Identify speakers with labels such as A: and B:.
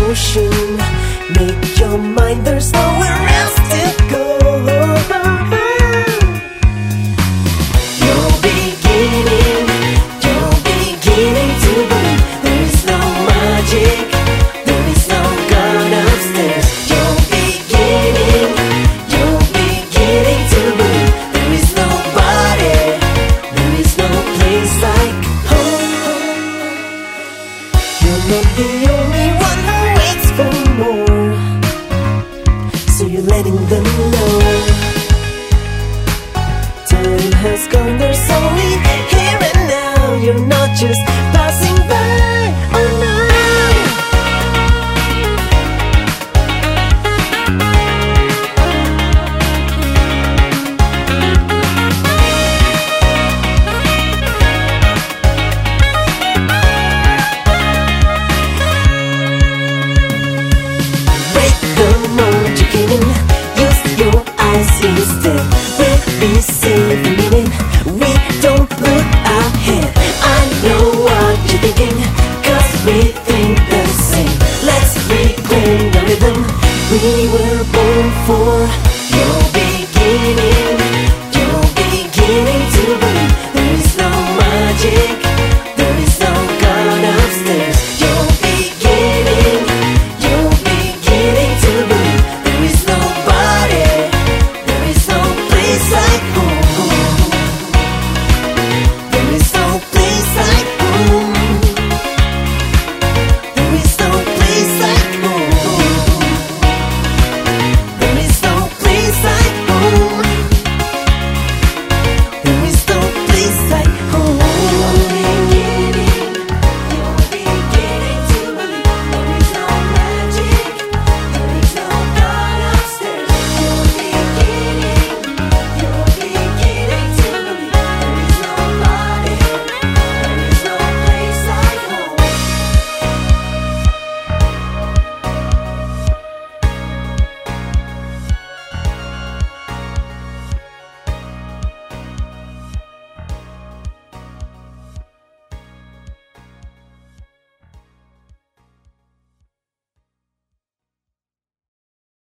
A: motion. Make your mind, there's nowhere else to go. You're beginning to believe there is no magic, there is no God upstairs. You're beginning to believe there is nobody, there is no place like home. You're not the only one who waits for more, so you're letting them know time has gone, there's only here and now. You're not just passing by, oh no. Break the mold, you can